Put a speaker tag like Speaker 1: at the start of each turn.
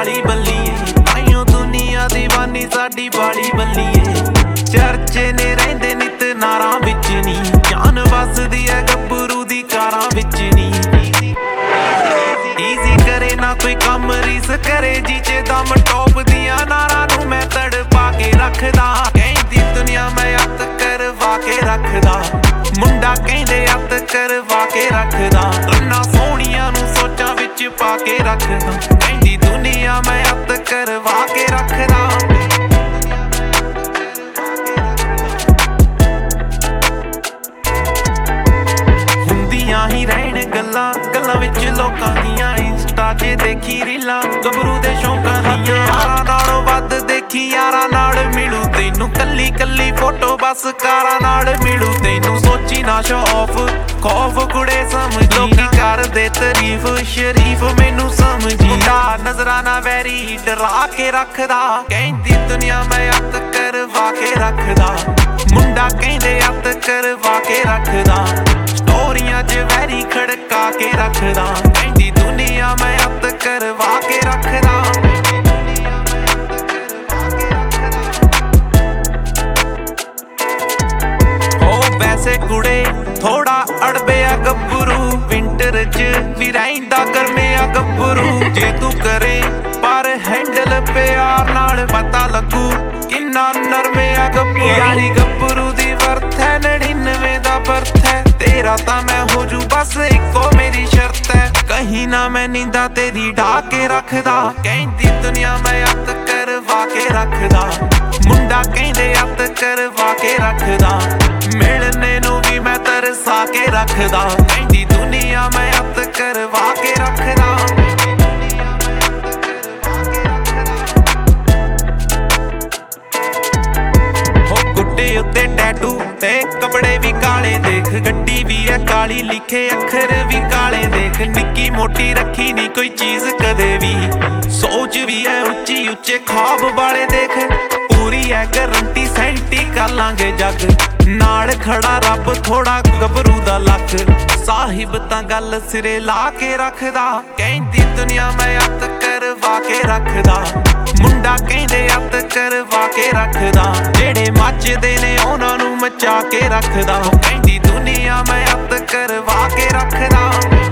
Speaker 1: ਕਾਲੀ ਬੱਲੀਏ, ਤਾਈਓ ਦੁਨੀਆ ਦੀਵਾਨੀ ਸਾਡੀ ਬਾਲੀ ਬੱਲੀਏ। ਚਰਚੇ ਨੇ ਰਹਿੰਦੇ ਨਿਤ ਨਾਰਾਂ ਵਿੱਚ ਨੀ, ਜਾਨ ਵਸਦੀ ਐ ਗੱਭਰੂ ਦੀ ਕਾਰਾਂ ਵਿੱਚ ਨੀ। ਈਜ਼ੀ ਕਰੇ ਨਾ ਕੋਈ ਕੰਮ ਰੀਸ ਕਰੇ, ਜੀਚੇ ਦਮ ਟੋਪ ਦੀਆਂ ਨਾਰਾਂ ਨੂੰ ਮੈਂ ਤੜਪਾ ਕੇ ਰੱਖਦਾ। ਕਹਿੰਦੀ ਦੁਨੀਆ ਮੈਂ ਅੱਤ ਕਰਵਾ ਕੇ ਰੱਖਦਾ, ਮੁੰਡਾ ਕਹਿੰਦੇ ਅੱਤ ਕਰਵਾ ਕੇ ਰੱਖਦਾ। ਰੰਨਾਂ ਸੋਹਣੀਆਂ ਨੂੰ ਸੋਚਾਂ ਵਿੱਚ ਪਾ ਕੇ ਰੱਖਦਾ, ਕਹਿੰਦੀ ਦੁਨੀਆ ਮੈਂ ਅੱਤ ਕਰਵਾ ਕੇ ਰੱਖਦਾ। ਹੁੰਦੀਆਂ ਹੀ ਰਹਿਣ ਗੱਲਾਂ ਗੱਲਾਂ ਵਿੱਚ ਲੋਕਾਂ ਦੀਆਂ, ਇੰਸਟਾ 'ਚ ਦੇਖੀ ਰੀਲਾਂ ਗੱਭਰੂ ਦੇ ਸ਼ੌਂਕਾਂ ਦੀਆਂ। ਯਾਰਾਂ ਨਾਲੋਂ ਵੱਧ ਦੇਖੀ ਯਾਰਾਂ ਨਾਲ ਮਿਲੂ ਤੈਨੂੰ, ਕੱਲੀ ਕੱਲੀ ਫੋਟੋ ਬਸ ਕਾਰਾਂ ਨਾਲ ਮਿਲੂ ਤੈਨੂੰ। ਸੋਚੀ ਨਾ ਸ਼ੋ ਆਫ ਖੌਫ ਕੁੜੇ ਸਮਝੀ, ਲੋਕੀ ਕਰਦੇ ਤਾਰੀਫ ਸ਼ਰੀਫ ਮੈਨੂੰ ਸਮਝੀ। ਮੁੰਡਾ ਨਜ਼ਰਾਂ ਨਾ ਵੈਰੀ ਡਰਾ ਕੇ ਰੱਖਦਾ, ਕਹਿੰਦੀ ਦੁਨੀਆ ਮੈਂ ਅੱਤ ਕਰਵਾ ਕੇ ਰੱਖਦਾ। ਮੁੰਡਾ ਕਹਿੰਦੇ ਅੱਤ ਕਰਵਾ ਕੇ ਰੱਖਦਾ, ਸਟੋਰੀਆਂ 'ਚ ਵੈਰੀ ਖੜਕਾ ਕੇ ਰੱਖਦਾ। ਕਹਿੰਦੀ ਦੁਨੀਆ ਮੈਂ ਅੱਤ ਕਰਵਾ ਕੇ ਰੱਖਦਾ। ਹੋ ਵੈਸੇ ਕੁੜੇ ਥੋੜਾ ਅੜਬਿਆ ਗੱਭਰੂ, ਵਿੰਟਰ 'ਚ ਵੀ ਰਹਿੰਦਾ ਗਰਮਿਆ ਗੱਭਰੂ। ਜੇ ਤੂੰ ਕਰੇ ਪਰ ਹੈਂਡਲ ਪਿਆਰ ਨਾਲ, ਪਤਾ ਲੱਗੂ ਕਿੰਨਾ ਨਰਮਿਆ ਗੱਭਰੂ। ਯਾਰੀ ਗੱਭਰੂ ਦੀ ਵਰਥ ਹੈ 99 ਦਾ ਬਰਥ ਹੈ, ਤੇਰਾ ਤਾਂ ਮੈਂ ਹੋਜੂ ਬਸ ਇੱਕੋ ਮੇਰੀ ਸ਼ਰਤ ਹੈ। ਕਹੀਂ ਨਾ ਮੈਂ ਨੀਂਦਾਂ ਤੇਰੀ ਢਾ ਕੇ ਰੱਖਦਾ, ਕਹਿੰਦੀ ਦੁਨੀਆ ਮੈਂ ਅੱਤ ਕਰਵਾ ਕੇ ਰੱਖਦਾ। ਮੁੰਡਾ ਕਹਿੰਦੇ ਅੱਤ ਕਰਵਾ ਕੇ ਰੱਖਦਾ, ਮਿਲਣੇ ਨੂੰ ਵੀ ਮੈਂ ਤਰਸਾ ਕੇ ਰੱਖਦਾ। ਕਹਿੰਦੀ ਦੁਨੀਆ ਮੈਂ ਅੱਤ ਕਰਵਾ ਕੇ ਰੱਖਦਾ। ਗੁੱਡੇ ਉੱਤੇ ਟੈਟੂ ਤੇ ਕੱਪੜੇ ਵੀ ਕਾਲੇ ਦੇਖ, ਗੱਡੀ ਵੀ ਐ ਕਾਲੀ ਲਿਖੇ ਅੱਖਰ ਵੀ ਕਾਲੇ ਦੇਖ। ਨਿੱਕੀ ਮੋਟੀ ਰੱਖੀ ਨੀ ਕੋਈ ਚੀਜ਼ ਕਦੇ ਵੀ, ਸੋਚ ਵੀ ਐ ਉੱਚੀ ਉੱਚੇ ਖਾਬ ਵਾਲੇ ਦੇਖ। ਪੂਰੀ ਐ ਗਰੰਟੀ ਸੈਂਟੀ ਕਰ ਲਾਂਗੇ ਜੱਗ, ਨਾਲ ਖੜਾ ਰੱਬ ਥੋੜਾ ਗੱਭਰੂ ਦਾ ਲੱਕ। ਸਾਹਿਬ ਤਾਂ ਗੱਲ ਸਿਰੇ ਲਾ ਕੇ ਰੱਖਦਾ, ਕਹਿੰਦੀ ਦੁਨੀਆ ਮੈਂ ਅੱਤ ਕਰਵਾ ਕੇ ਰੱਖਦਾ। ਮੁੰਡਾ ਕਹਿੰਦੇ ਅੱਤ ਕਰਵਾ ਕੇ ਰੱਖਦਾ, ਜਿਹੜੇ ਮੱਚਦੇ ਨੇ ਉਹਨਾਂ ਨੂੰ ਮਚਾ ਕੇ ਰੱਖਦਾ। ਕਹਿੰਦੀ ਦੁਨੀਆ ਮੈਂ ਅੱਤ ਕਰਵਾ ਕੇ ਰੱਖਦਾ।